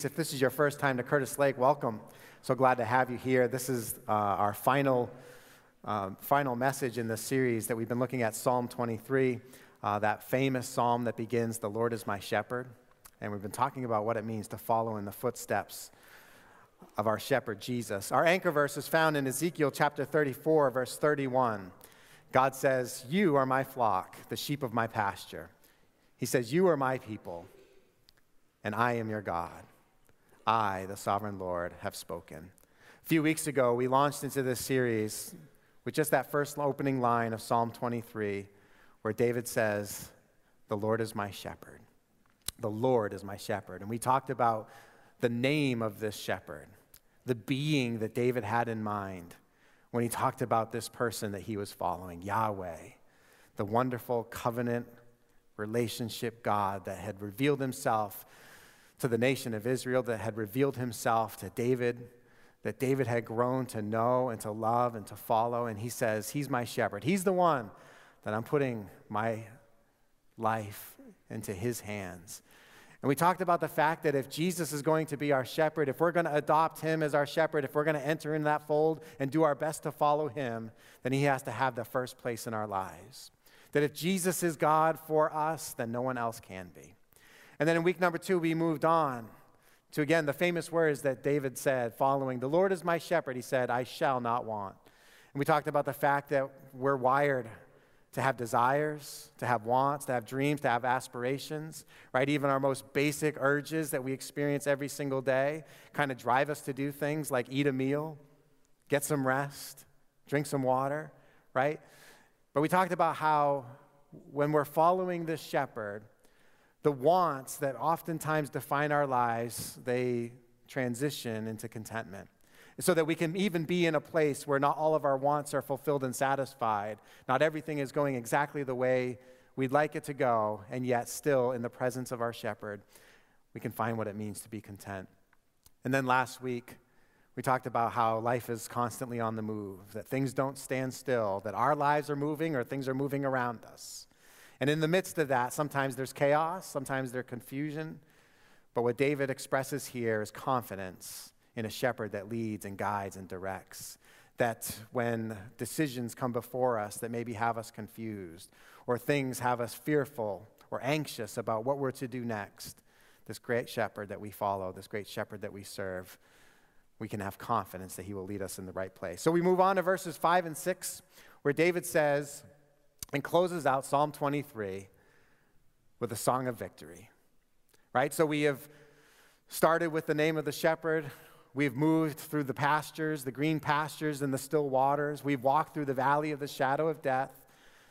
States. If this is your first time to Curtis Lake, welcome. So glad to have you here. This is our final message in this series that we've been looking at, Psalm 23, that famous psalm that begins, "The Lord is my shepherd." And we've been talking about what it means to follow in the footsteps of our shepherd, Jesus. Our anchor verse is found in Ezekiel chapter 34, verse 31. God says, "You are my flock, the sheep of my pasture." He says, "You are my people, and I am your God. I, the sovereign Lord, have spoken." A few weeks ago, we launched into this series with just that first opening line of Psalm 23, where David says, "The Lord is my shepherd. The Lord is my shepherd." And we talked about the name of this shepherd, the being that David had in mind when he talked about this person that he was following, Yahweh, the wonderful covenant relationship God that had revealed himself to the nation of Israel, that had revealed himself to David, that David had grown to know and to love and to follow. And he says, he's my shepherd. He's the one that I'm putting my life into his hands. And we talked about the fact that if Jesus is going to be our shepherd, if we're going to adopt him as our shepherd, if we're going to enter in that fold and do our best to follow him, then he has to have the first place in our lives. That if Jesus is God for us, then no one else can be. And then in week number 2, we moved on to, again, the famous words that David said following, "The Lord is my shepherd." He said, "I shall not want." And we talked about the fact that we're wired to have desires, to have wants, to have dreams, to have aspirations, right? Even our most basic urges that we experience every single day kind of drive us to do things like eat a meal, get some rest, drink some water, right? But we talked about how when we're following this shepherd, the wants that oftentimes define our lives, they transition into contentment. So that we can even be in a place where not all of our wants are fulfilled and satisfied. Not everything is going exactly the way we'd like it to go, and yet still in the presence of our shepherd, we can find what it means to be content. And then last week, we talked about how life is constantly on the move, that things don't stand still, that our lives are moving or things are moving around us. And in the midst of that, sometimes there's chaos, sometimes there's confusion. But what David expresses here is confidence in a shepherd that leads and guides and directs. That when decisions come before us that maybe have us confused, or things have us fearful or anxious about what we're to do next, this great shepherd that we follow, this great shepherd that we serve, we can have confidence that he will lead us in the right place. So we move on to verses 5 and 6, where David says and closes out Psalm 23 with a song of victory, right? So we have started with the name of the shepherd. We've moved through the pastures, the green pastures and the still waters. We've walked through the valley of the shadow of death.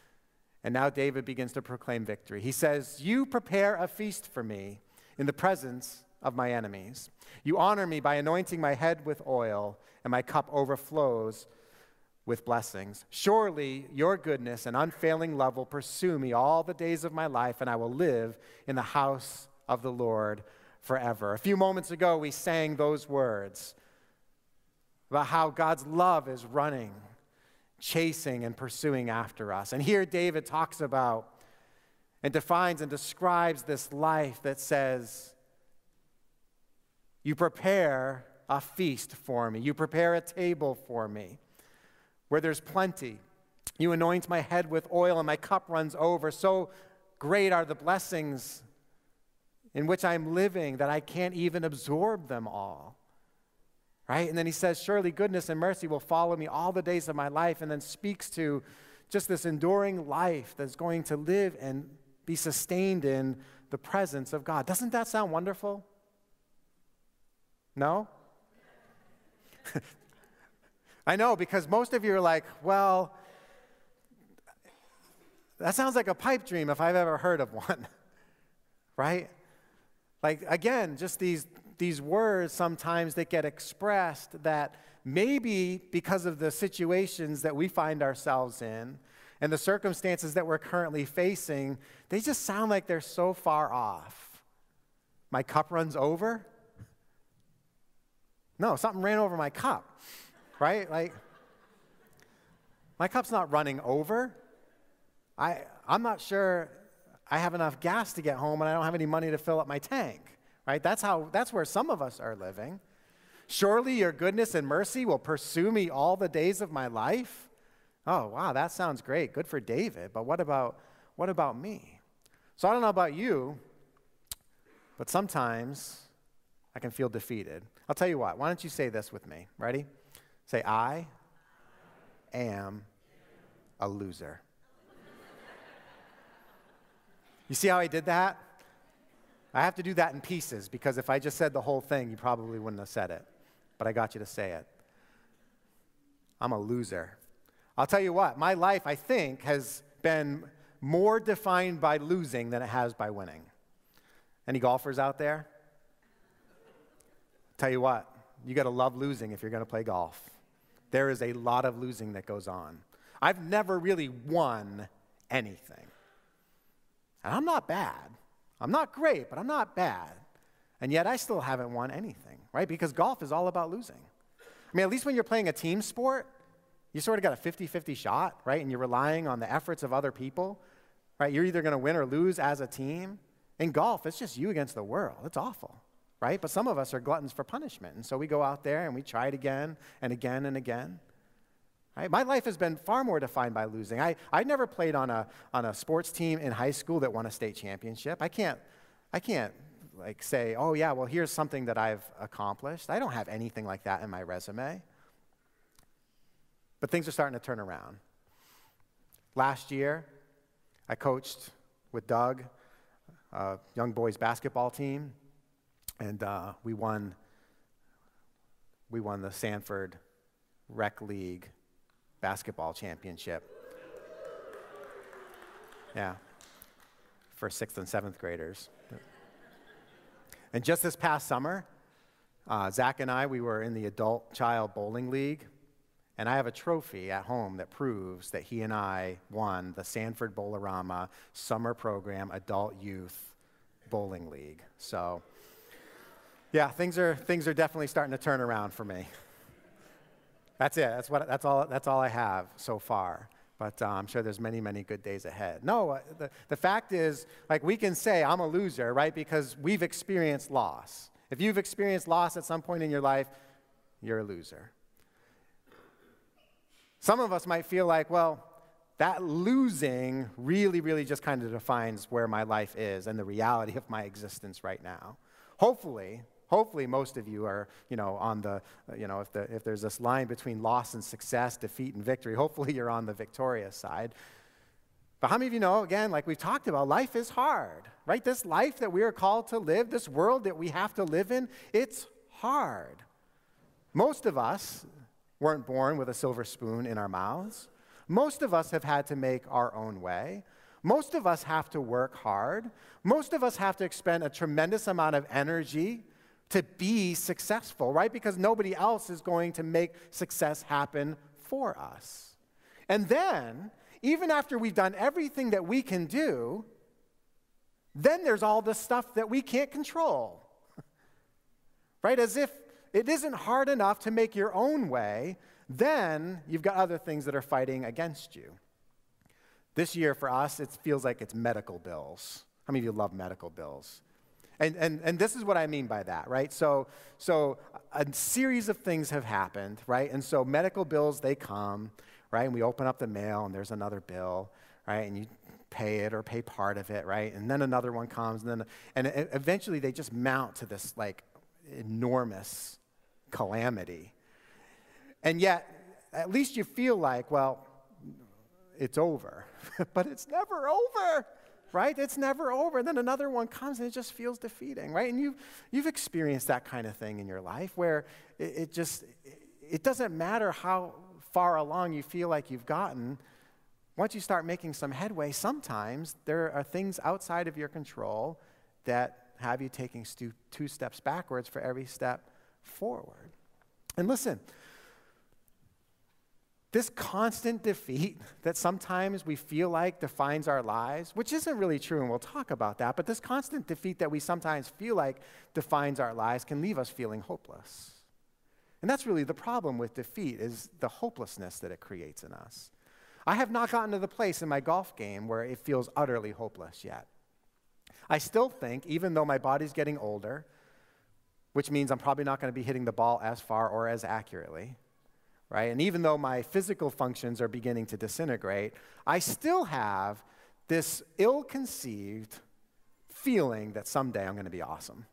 And now David begins to proclaim victory. He says, "You prepare a feast for me in the presence of my enemies. You honor me by anointing my head with oil, and my cup overflows with blessings. Surely your goodness and unfailing love will pursue me all the days of my life, and I will live in the house of the Lord forever." A few moments ago, we sang those words about how God's love is running, chasing, and pursuing after us. And here David talks about and defines and describes this life that says, you prepare a feast for me. You prepare a table for me where there's plenty. You anoint my head with oil and my cup runs over. So great are the blessings in which I'm living that I can't even absorb them all. Right? And then he says, surely goodness and mercy will follow me all the days of my life, and then speaks to just this enduring life that's going to live and be sustained in the presence of God. Doesn't that sound wonderful? No? I know, because most of you are like, well, that sounds like a pipe dream if I've ever heard of one. Right? Like, again, just these words sometimes that get expressed that maybe because of the situations that we find ourselves in and the circumstances that we're currently facing, they just sound like they're so far off. My cup runs over? No, something ran over my cup, right? Like, my cup's not running over. I'm not sure I have enough gas to get home, and I don't have any money to fill up my tank, right? That's where some of us are living. Surely your goodness and mercy will pursue me all the days of my life. Oh, wow, that sounds great. Good for David. But what about me? So I don't know about you, but sometimes I can feel defeated. I'll tell you what. Why don't you say this with me? Ready? Say, I am a loser. You see how I did that? I have to do that in pieces because if I just said the whole thing, you probably wouldn't have said it. But I got you to say it. I'm a loser. I'll tell you what, my life, I think, has been more defined by losing than it has by winning. Any golfers out there? Tell you what, you got to love losing if you're going to play golf. There is a lot of losing that goes on. I've never really won anything. And I'm not bad. I'm not great, but I'm not bad. And yet I still haven't won anything, right? Because golf is all about losing. I mean, at least when you're playing a team sport, you sort of got a 50-50 shot, right? And you're relying on the efforts of other people, right? You're either going to win or lose as a team. In golf, it's just you against the world. It's awful, right? But some of us are gluttons for punishment. And so we go out there and we try it again and again and again. Right? My life has been far more defined by losing. I never played on a sports team in high school that won a state championship. I can't like say, oh yeah, well here's something that I've accomplished. I don't have anything like that in my resume. But things are starting to turn around. Last year, I coached with Doug, a young boys basketball team, and we won the Sanford Rec League basketball championship. Yeah, for 6th and 7th graders. And just this past summer, Zach and I, we were in the adult child bowling league, and I have a trophy at home that proves that he and I won the Sanford Bowl-O-Rama Summer Program Adult Youth Bowling League. So, yeah, things are definitely starting to turn around for me. That's it. That's all I have so far. But I'm sure there's many, many good days ahead. No, the fact is, like, we can say I'm a loser, right? Because we've experienced loss. If you've experienced loss at some point in your life, you're a loser. Some of us might feel like, well, that losing really, really just kind of defines where my life is and the reality of my existence right now. Hopefully most of you are, on the, if there's this line between loss and success, defeat and victory, hopefully you're on the victorious side. But how many of you know, again, like we've talked about, life is hard, right? This life that we are called to live, this world that we have to live in, it's hard. Most of us weren't born with a silver spoon in our mouths. Most of us have had to make our own way. Most of us have to work hard. Most of us have to expend a tremendous amount of energy to be successful, right? Because nobody else is going to make success happen for us. And then, even after we've done everything that we can do, then there's all the stuff that we can't control, right? As if it isn't hard enough to make your own way, then you've got other things that are fighting against you. This year for us, it feels like it's medical bills. How many of you love medical bills? And this is what I mean by that, right? So a series of things have happened, right? And so medical bills, they come, right? And we open up the mail and there's another bill, right? And you pay it or pay part of it, right? And then another one comes, and eventually they just mount to this like enormous calamity. And yet, at least you feel like, well, it's over. But it's never over, right? It's never over. And then another one comes and it just feels defeating, right? And you've experienced that kind of thing in your life where it doesn't matter how far along you feel like you've gotten. Once you start making some headway, sometimes there are things outside of your control that have you taking 2 steps backwards for every step forward. And listen, this constant defeat that sometimes we feel like defines our lives, which isn't really true, and we'll talk about that, but this constant defeat that we sometimes feel like defines our lives can leave us feeling hopeless. And that's really the problem with defeat, is the hopelessness that it creates in us. I have not gotten to the place in my golf game where it feels utterly hopeless yet. I still think, even though my body's getting older, which means I'm probably not going to be hitting the ball as far or as accurately, right? And even though my physical functions are beginning to disintegrate, I still have this ill-conceived feeling that someday I'm going to be awesome.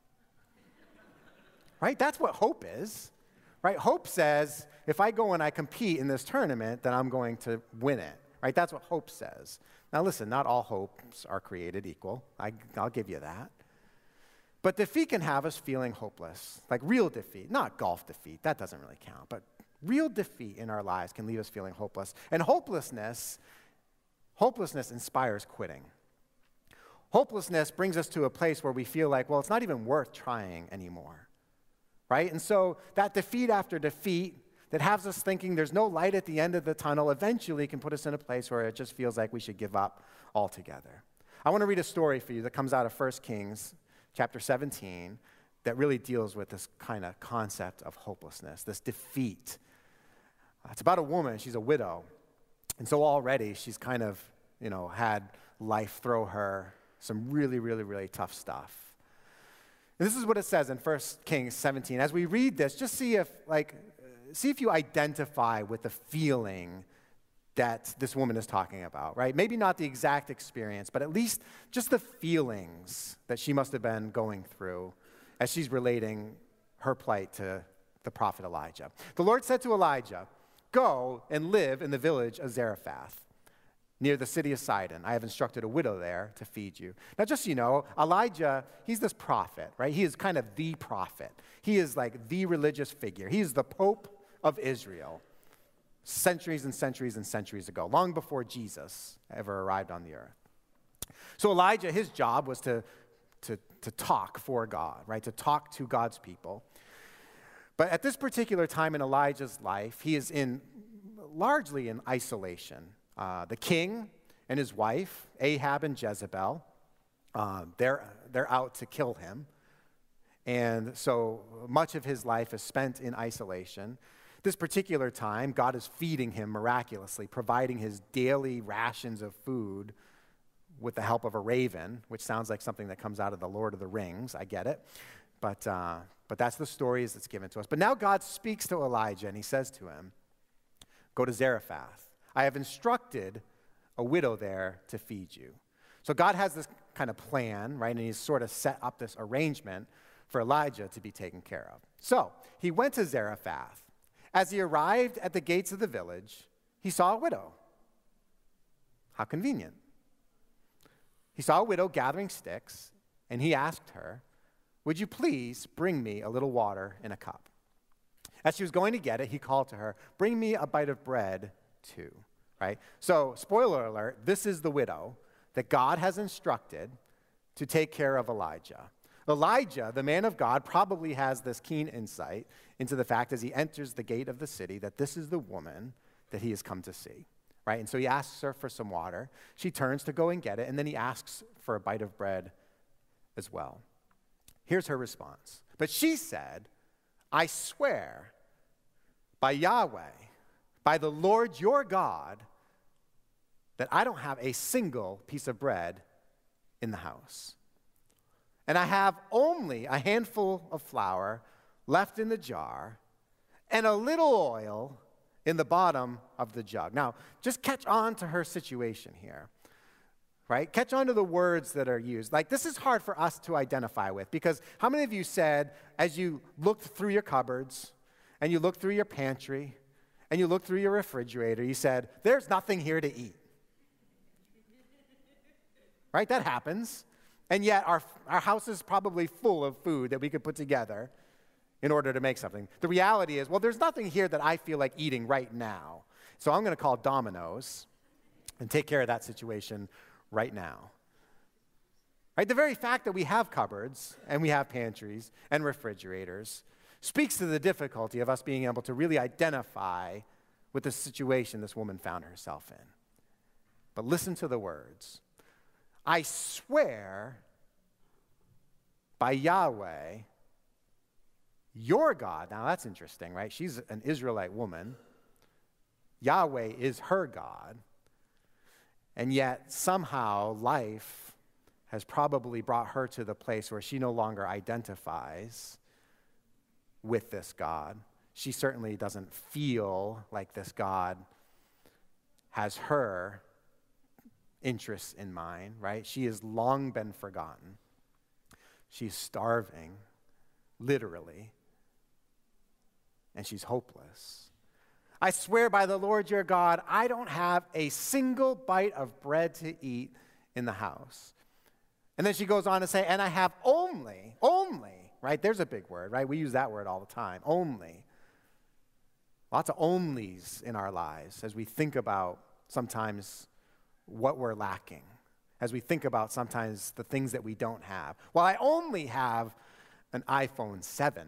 Right? That's what hope is. Right? Hope says, if I go and I compete in this tournament, then I'm going to win it. Right? That's what hope says. Now listen, not all hopes are created equal. I'll give you that. But defeat can have us feeling hopeless, like real defeat, not golf defeat. That doesn't really count. But real defeat in our lives can leave us feeling hopeless. And hopelessness inspires quitting. Hopelessness brings us to a place where we feel like, well, it's not even worth trying anymore, right? And so that defeat after defeat that has us thinking there's no light at the end of the tunnel eventually can put us in a place where it just feels like we should give up altogether. I want to read a story for you that comes out of 1 Kings chapter 17 that really deals with this kind of concept of hopelessness, this defeat. It's about a woman. She's a widow. And so already she's kind of, had life throw her some really, really, really tough stuff. And this is what it says in 1 Kings 17. As we read this, just see if you identify with the feeling that this woman is talking about, right? Maybe not the exact experience, but at least just the feelings that she must have been going through as she's relating her plight to the prophet Elijah. The Lord said to Elijah, "Go and live in the village of Zarephath, near the city of Sidon. I have instructed a widow there to feed you." Now, just so you know, Elijah, he's this prophet, right? He is kind of the prophet. He is like the religious figure. He is the Pope of Israel centuries and centuries and centuries ago, long before Jesus ever arrived on the earth. So Elijah, his job was to talk for God, right? To talk to God's people. But at this particular time in Elijah's life, he is largely in isolation. The king and his wife, Ahab and Jezebel, they're out to kill him. And so much of his life is spent in isolation. This particular time, God is feeding him miraculously, providing his daily rations of food with the help of a raven, which sounds like something that comes out of the Lord of the Rings. I get it. But that's the stories that's given to us. But now God speaks to Elijah, and he says to him, "Go to Zarephath. I have instructed a widow there to feed you." So God has this kind of plan, right? And he's sort of set up this arrangement for Elijah to be taken care of. So he went to Zarephath. As he arrived at the gates of the village, he saw a widow. How convenient. He saw a widow gathering sticks, and he asked her, "Would you please bring me a little water in a cup?" As she was going to get it, he called to her, "Bring me a bite of bread too," right? So, spoiler alert, this is the widow that God has instructed to take care of Elijah. Elijah, the man of God, probably has this keen insight into the fact as he enters the gate of the city that this is the woman that he has come to see, right? And so he asks her for some water. She turns to go and get it, and then he asks for a bite of bread as well. Here's her response. But she said, "I swear by Yahweh, by the Lord your God, that I don't have a single piece of bread in the house. And I have only a handful of flour left in the jar and a little oil in the bottom of the jug." Now, just catch on to her situation here, right? Catch on to the words that are used. Like, this is hard for us to identify with, because how many of you said, as you looked through your cupboards and you looked through your pantry and you looked through your refrigerator, you said, "There's nothing here to eat." Right? That happens. And yet our house is probably full of food that we could put together in order to make something. The reality is, well, there's nothing here that I feel like eating right now. So I'm going to call Domino's and take care of that situation right now. Right? The very fact that we have cupboards and we have pantries and refrigerators speaks to the difficulty of us being able to really identify with the situation this woman found herself in. But listen to the words. "I swear by Yahweh, your God." Now that's interesting, right? She's an Israelite woman. Yahweh is her God. And yet somehow life has probably brought her to the place where she no longer identifies with this God. She certainly doesn't feel like this God has her interests in mind, right? She has long been forgotten. She's starving, literally, and she's hopeless. I swear by the Lord your God, I don't have a single bite of bread to eat in the house. And then she goes on to say, and I have only, right? There's a big word, right? We use that word all the time, only. Lots of onlys in our lives as we think about sometimes what we're lacking, as we think about sometimes the things that we don't have. Well, I only have an iPhone 7.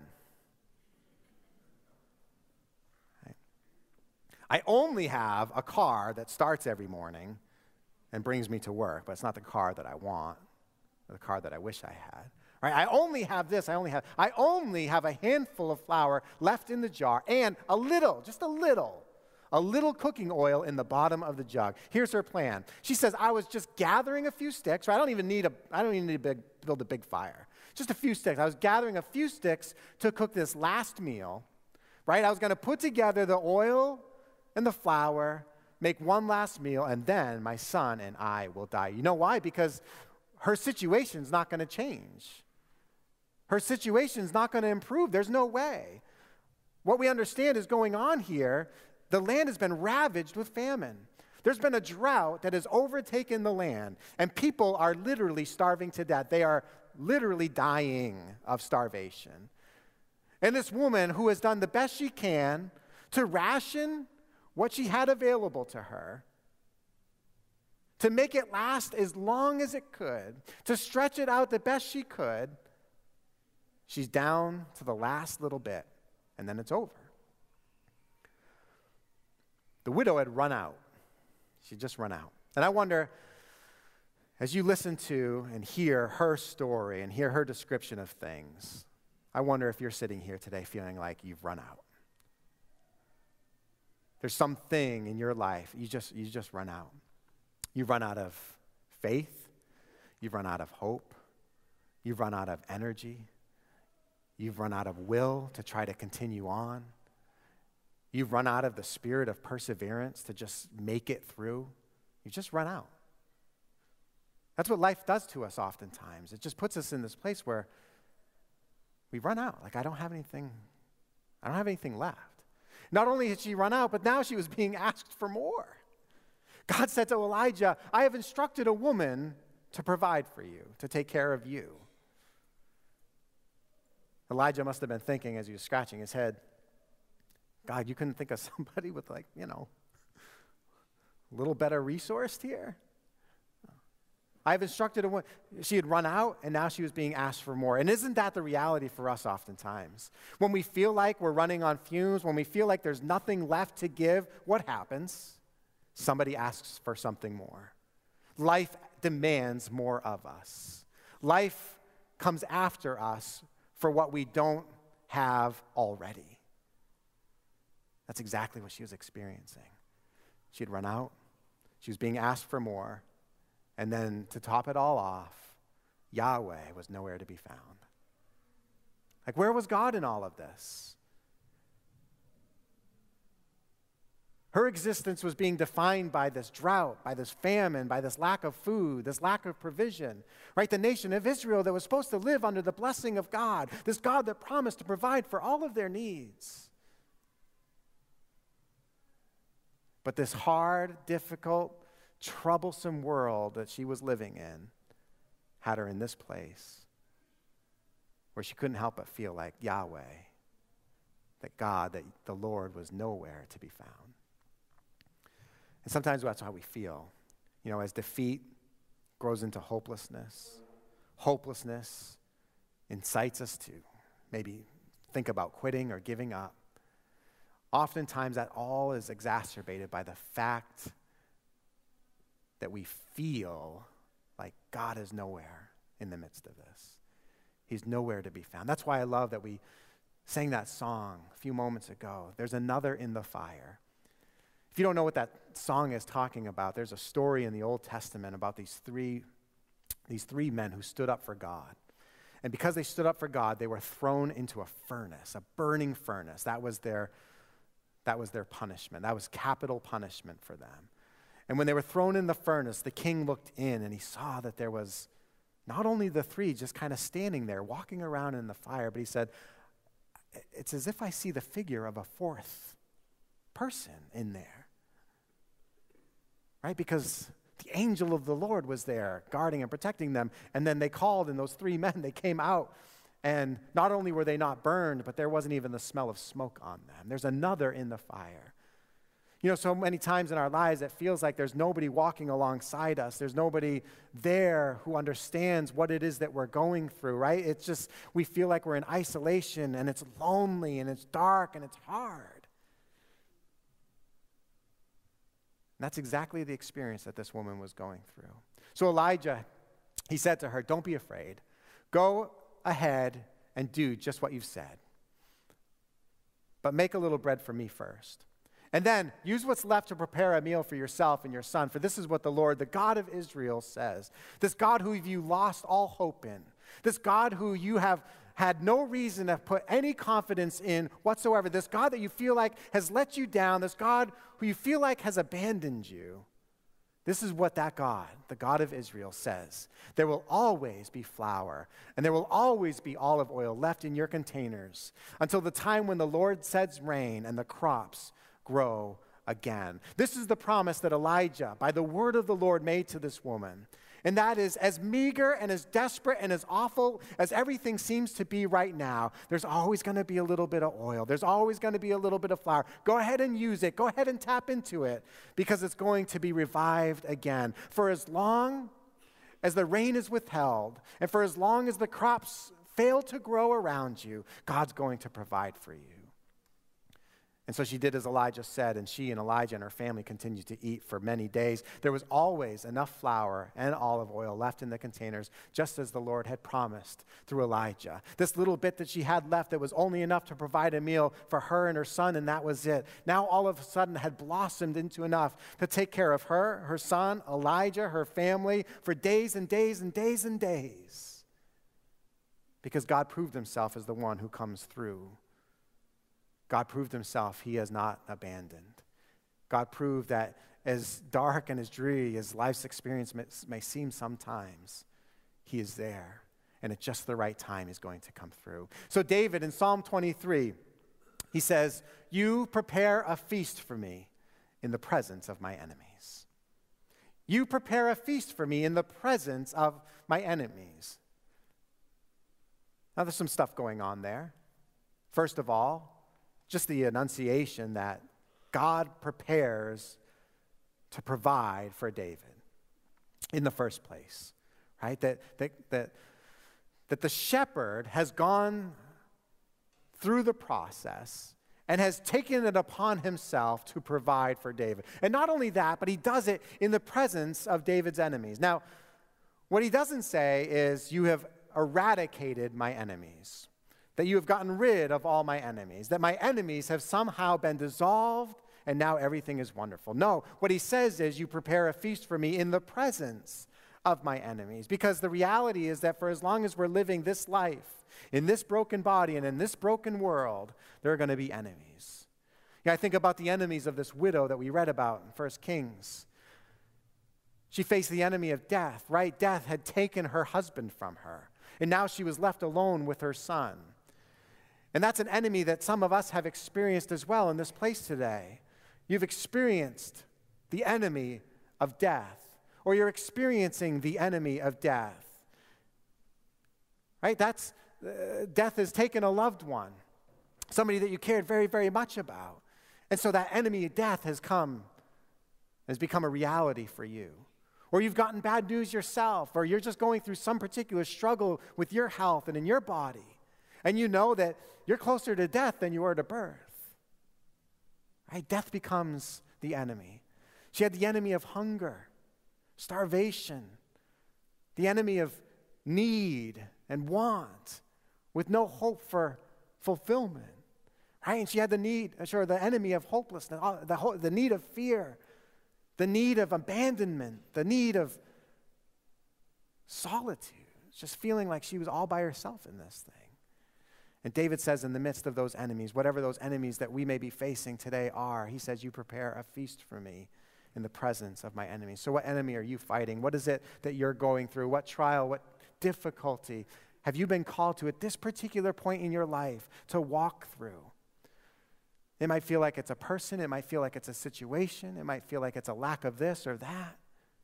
Right? I only have a car that starts every morning and brings me to work, but it's not the car that I want, or the car that I wish I had. Right? I only have this, I only have a handful of flour left in the jar and a little cooking oil in the bottom of the jug. Here's her plan. She says, I was just gathering a few sticks. Right? I don't even need to build a big fire. Just a few sticks. I was gathering a few sticks to cook this last meal. Right? I was going to put together the oil and the flour, make one last meal, and then my son and I will die. You know why? Because her situation's not going to change. Her situation's not going to improve. There's no way. What we understand is going on here, the land has been ravaged with famine. There's been a drought that has overtaken the land, and people are literally starving to death. They are literally dying of starvation. And this woman who has done the best she can to ration what she had available to her, to make it last as long as it could, to stretch it out the best she could, she's down to the last little bit, and then it's over. The widow had run out. She'd just run out. And I wonder, as you listen to and hear her story and hear her description of things, I wonder if you're sitting here today feeling like you've run out. There's something in your life, you just run out. You've run out of faith. You've run out of hope. You've run out of energy. You've run out of will to try to continue on. You've run out of the spirit of perseverance to just make it through. You've just run out. That's what life does to us oftentimes. It just puts us in this place where we run out. Like, I don't have anything left. Not only had she run out, but now she was being asked for more. God said to Elijah, I have instructed a woman to provide for you, to take care of you. Elijah must have been thinking as he was scratching his head, God, you couldn't think of somebody with a little better resourced here? I've instructed a woman. She had run out, and now she was being asked for more. And isn't that the reality for us oftentimes? When we feel like we're running on fumes, when we feel like there's nothing left to give, what happens? Somebody asks for something more. Life demands more of us. Life comes after us for what we don't have already. That's exactly what she was experiencing. She had run out. She was being asked for more. And then to top it all off, Yahweh was nowhere to be found. Like, where was God in all of this? Her existence was being defined by this drought, by this famine, by this lack of food, this lack of provision, right? The nation of Israel that was supposed to live under the blessing of God, this God that promised to provide for all of their needs. But this hard, difficult, troublesome world that she was living in had her in this place where she couldn't help but feel like Yahweh, that God, that the Lord was nowhere to be found. And sometimes that's how we feel. As defeat grows into hopelessness, hopelessness incites us to maybe think about quitting or giving up. Oftentimes that all is exacerbated by the fact that we feel like God is nowhere in the midst of this. He's nowhere to be found. That's why I love that we sang that song a few moments ago. There's another in the fire. If you don't know what that song is talking about, there's a story in the Old Testament about these three these three men who stood up for God. And because they stood up for God, they were thrown into a furnace, a burning furnace. That was their punishment. That was capital punishment for them. And when they were thrown in the furnace, the king looked in and he saw that there was not only the three just kind of standing there, walking around in the fire, but he said, it's as if I see the figure of a fourth person in there. Right? Because the angel of the Lord was there guarding and protecting them. And then they called, and those three men, they came out. And not only were they not burned, but there wasn't even the smell of smoke on them. There's another in the fire. You know, so many times in our lives, it feels like there's nobody walking alongside us. There's nobody there who understands what it is that we're going through, right? It's just, we feel like we're in isolation, and it's lonely, and it's dark, and it's hard. And that's exactly the experience that this woman was going through. So Elijah, he said to her, don't be afraid. Go ahead and do just what you've said. But make a little bread for me first. And then use what's left to prepare a meal for yourself and your son. For this is what the Lord, the God of Israel, says. This God who you lost all hope in. This God who you have had no reason to put any confidence in whatsoever. This God that you feel like has let you down. This God who you feel like has abandoned you. This is what that God, the God of Israel, says. There will always be flour, and there will always be olive oil left in your containers until the time when the Lord sends rain and the crops grow again. This is the promise that Elijah, by the word of the Lord, made to this woman. And that is, as meager and as desperate and as awful as everything seems to be right now, there's always going to be a little bit of oil. There's always going to be a little bit of flour. Go ahead and use it. Go ahead and tap into it, because it's going to be revived again. For as long as the rain is withheld, and for as long as the crops fail to grow around you, God's going to provide for you. And so she did as Elijah said, and she and Elijah and her family continued to eat for many days. There was always enough flour and olive oil left in the containers, just as the Lord had promised through Elijah. This little bit that she had left that was only enough to provide a meal for her and her son, and that was it. Now all of a sudden had blossomed into enough to take care of her, her son, Elijah, her family for days and days and days and days. Because God proved himself as the one who comes through. God proved himself he has not abandoned. God proved that as dark and as dreary as life's experience may seem sometimes, he is there. And at just the right time, he's going to come through. So David in Psalm 23, he says, you prepare a feast for me in the presence of my enemies. You prepare a feast for me in the presence of my enemies. Now there's some stuff going on there. First of all, just the annunciation that God prepares to provide for David in the first place, right? That the shepherd has gone through the process and has taken it upon himself to provide for David. And not only that, but he does it in the presence of David's enemies. Now, what he doesn't say is, you have eradicated my enemies, that you have gotten rid of all my enemies, that my enemies have somehow been dissolved and now everything is wonderful. No, what he says is, you prepare a feast for me in the presence of my enemies. Because the reality is that for as long as we're living this life, in this broken body and in this broken world, there are going to be enemies. I think about the enemies of this widow that we read about in 1 Kings. She faced the enemy of death, right? Death had taken her husband from her, and now she was left alone with her son. And that's an enemy that some of us have experienced as well in this place today. You've experienced the enemy of death, or you're experiencing the enemy of death. Right? Death has taken a loved one, somebody that you cared very, very much about. And so that enemy of death has become a reality for you. Or you've gotten bad news yourself, or you're just going through some particular struggle with your health and in your body. And you know that you're closer to death than you are to birth. Right? Death becomes the enemy. She had the enemy of hunger, starvation, the enemy of need and want, with no hope for fulfillment. Right? And she had the enemy of hopelessness, the need of fear, the need of abandonment, the need of solitude, just feeling like she was all by herself in this thing. And David says in the midst of those enemies, whatever those enemies that we may be facing today are, he says, you prepare a feast for me in the presence of my enemies. So what enemy are you fighting? What is it that you're going through? What trial, what difficulty have you been called to at this particular point in your life to walk through? It might feel like it's a person. It might feel like it's a situation. It might feel like it's a lack of this or that.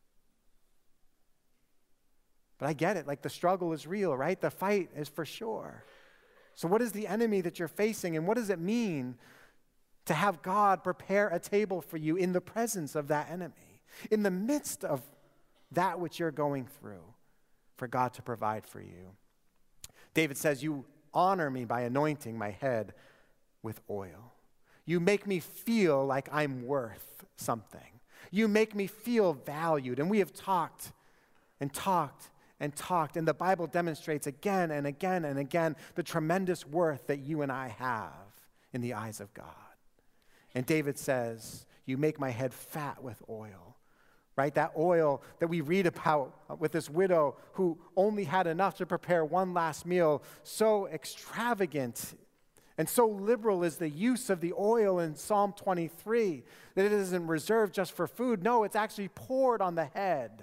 But I get it. Like the struggle is real, right? The fight is for sure. So what is the enemy that you're facing, and what does it mean to have God prepare a table for you in the presence of that enemy, in the midst of that which you're going through, for God to provide for you? David says, you honor me by anointing my head with oil. You make me feel like I'm worth something. You make me feel valued. And we have talked and talked and talked, and the Bible demonstrates again and again and again the tremendous worth that you and I have in the eyes of God. And David says, you make my head fat with oil, right? That oil that we read about with this widow who only had enough to prepare one last meal, so extravagant and so liberal is the use of the oil in Psalm 23 that it isn't reserved just for food. No, it's actually poured on the head.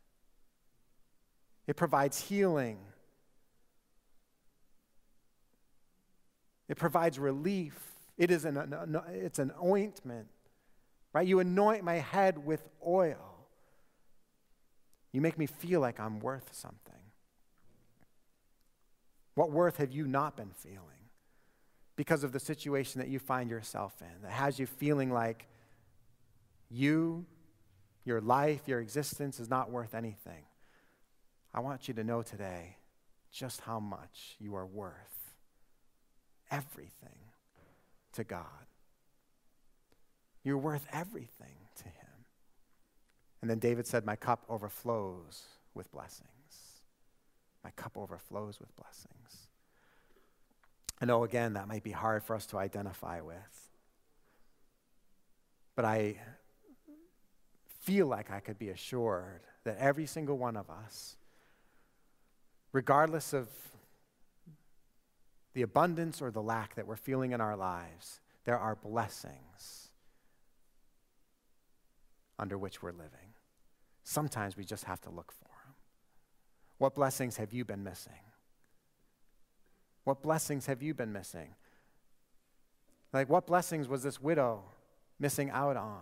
It provides healing. It provides relief. It's an ointment, right? You anoint my head with oil. You make me feel like I'm worth something. What worth have you not been feeling because of the situation that you find yourself in that has you feeling like your life, your existence is not worth anything? I want you to know today just how much you are worth everything to God. You're worth everything to him. And then David said, my cup overflows with blessings. My cup overflows with blessings. I know, again, that might be hard for us to identify with. But I feel like I could be assured that every single one of us, regardless of the abundance or the lack that we're feeling in our lives, there are blessings under which we're living. Sometimes we just have to look for them. What blessings have you been missing? What blessings have you been missing? Like, what blessings was this widow missing out on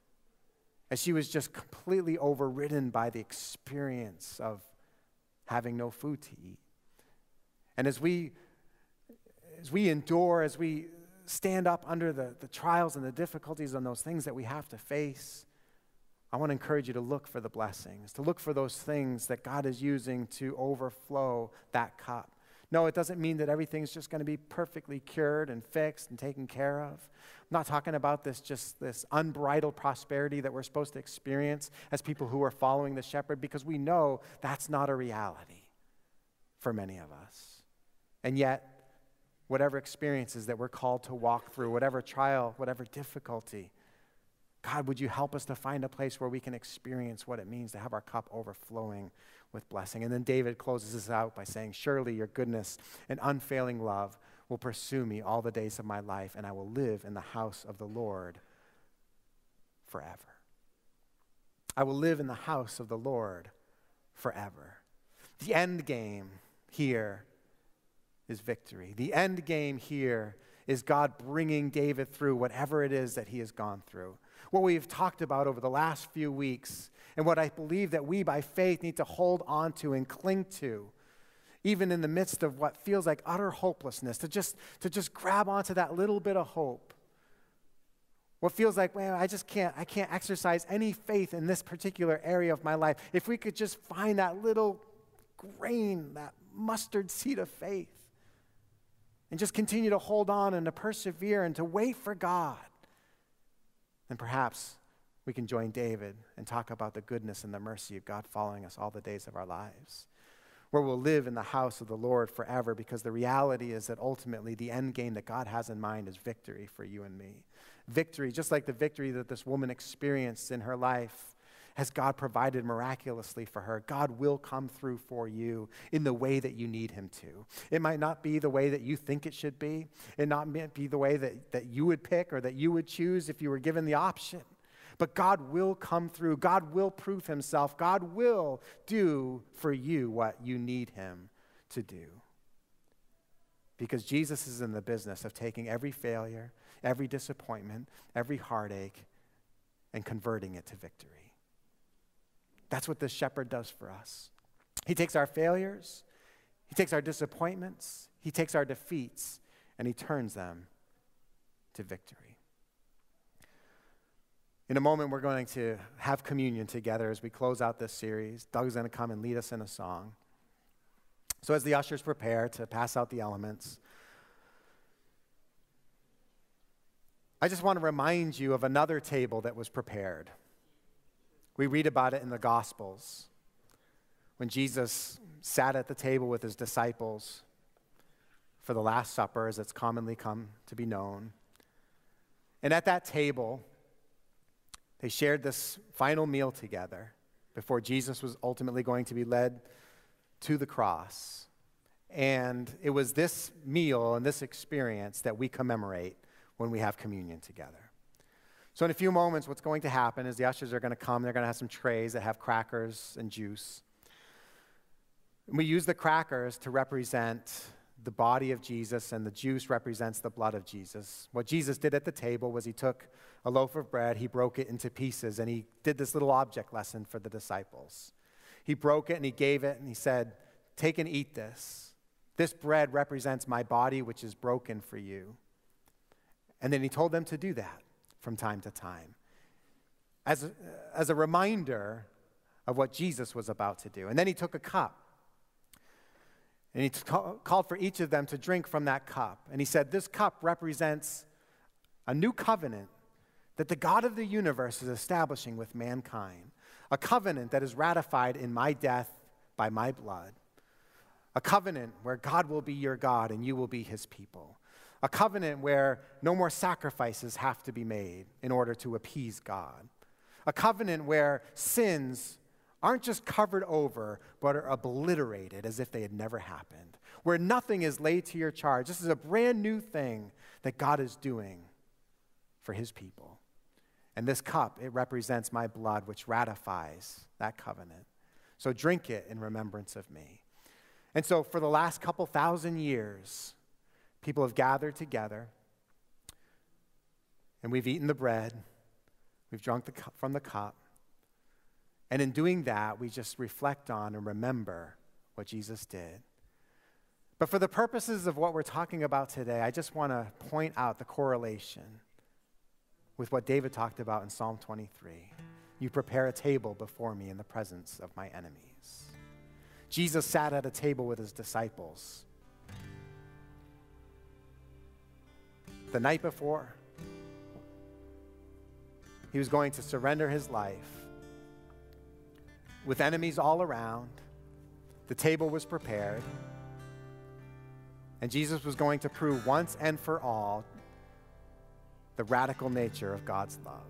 as she was just completely overridden by the experience of having no food to eat? And as we endure, as we stand up under the trials and the difficulties and those things that we have to face, I want to encourage you to look for the blessings, to look for those things that God is using to overflow that cup. No, it doesn't mean that everything's just going to be perfectly cured and fixed and taken care of. I'm not talking about this unbridled prosperity that we're supposed to experience as people who are following the shepherd, because we know that's not a reality for many of us. And yet, whatever experiences that we're called to walk through, whatever trial, whatever difficulty, God, would you help us to find a place where we can experience what it means to have our cup overflowing with blessing? And then David closes this out by saying, surely your goodness and unfailing love will pursue me all the days of my life, and I will live in the house of the Lord forever. I will live in the house of the Lord forever. The end game here is victory. The end game here is God bringing David through whatever it is that he has gone through. What we've talked about over the last few weeks, and what I believe that we by faith need to hold on to and cling to, even in the midst of what feels like utter hopelessness, to just grab onto that little bit of hope. What feels like, man, I can't exercise any faith in this particular area of my life. If we could just find that little grain, that mustard seed of faith, and just continue to hold on and to persevere and to wait for God, then perhaps we can join David and talk about the goodness and the mercy of God following us all the days of our lives, where we'll live in the house of the Lord forever, because the reality is that ultimately the end game that God has in mind is victory for you and me. Victory, just like the victory that this woman experienced in her life has God provided miraculously for her. God will come through for you in the way that you need him to. It might not be the way that you think it should be. It might be the way that you would pick or that you would choose if you were given the option. But God will come through. God will prove himself. God will do for you what you need him to do. Because Jesus is in the business of taking every failure, every disappointment, every heartache, and converting it to victory. That's what this shepherd does for us. He takes our failures, he takes our disappointments, he takes our defeats, and he turns them to victory. In a moment, we're going to have communion together as we close out this series. Doug's going to come and lead us in a song. So as the ushers prepare to pass out the elements, I just want to remind you of another table that was prepared. We read about it in the Gospels when Jesus sat at the table with his disciples for the Last Supper, as it's commonly come to be known. And at that table, they shared this final meal together before Jesus was ultimately going to be led to the cross. And it was this meal and this experience that we commemorate when we have communion together. So in a few moments, what's going to happen is the ushers are going to come. They're going to have some trays that have crackers and juice. And we use the crackers to represent the body of Jesus, and the juice represents the blood of Jesus. What Jesus did at the table was he took a loaf of bread, he broke it into pieces, and he did this little object lesson for the disciples. He broke it and he gave it and he said, "Take and eat this. This bread represents my body, which is broken for you." And then he told them to do that from time to time as a reminder of what Jesus was about to do. And then he took a cup. And he called for each of them to drink from that cup. And he said, "This cup represents a new covenant that the God of the universe is establishing with mankind. A covenant that is ratified in my death by my blood. A covenant where God will be your God and you will be his people. A covenant where no more sacrifices have to be made in order to appease God. A covenant where sins aren't just covered over, but are obliterated as if they had never happened. Where nothing is laid to your charge. This is a brand new thing that God is doing for his people. And this cup, it represents my blood, which ratifies that covenant. So drink it in remembrance of me." And so for the last couple thousand years, people have gathered together, and we've eaten the bread, we've drunk from the cup, and in doing that, we just reflect on and remember what Jesus did. But for the purposes of what we're talking about today, I just want to point out the correlation with what David talked about in Psalm 23. "You prepare a table before me in the presence of my enemies." Jesus sat at a table with his disciples. The night before, he was going to surrender his life. With enemies all around, the table was prepared, and Jesus was going to prove once and for all the radical nature of God's love.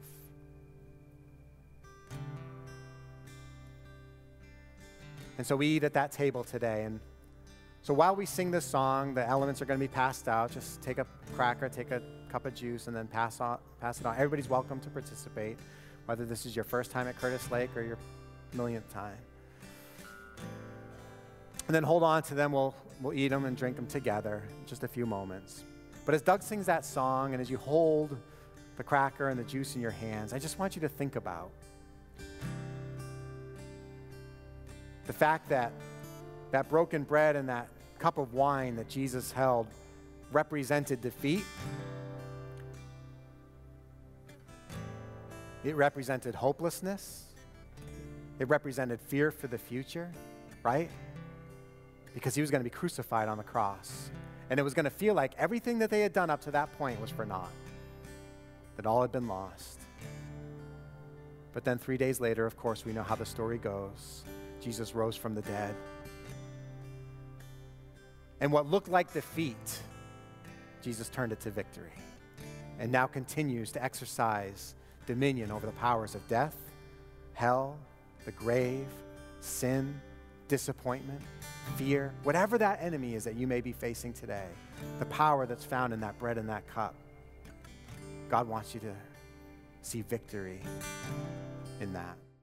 And so we eat at that table today. And so while we sing this song, the elements are going to be passed out. Just take a cracker, take a cup of juice, and then pass it on. Everybody's welcome to participate, whether this is your first time at Curtis Lake or your millionth time. And then hold on to them. We'll eat them and drink them together in just a few moments. But as Doug sings that song, and as you hold the cracker and the juice in your hands, I just want you to think about the fact that that broken bread and that cup of wine that Jesus held represented defeat. It represented hopelessness. It represented fear for the future, right? Because he was going to be crucified on the cross. And it was going to feel like everything that they had done up to that point was for naught. That all had been lost. But then 3 days later, of course, we know how the story goes. Jesus rose from the dead. And what looked like defeat, Jesus turned it to victory. And now continues to exercise dominion over the powers of death, hell, the grave, sin, disappointment, fear, whatever that enemy is that you may be facing today, the power that's found in that bread and that cup, God wants you to see victory in that.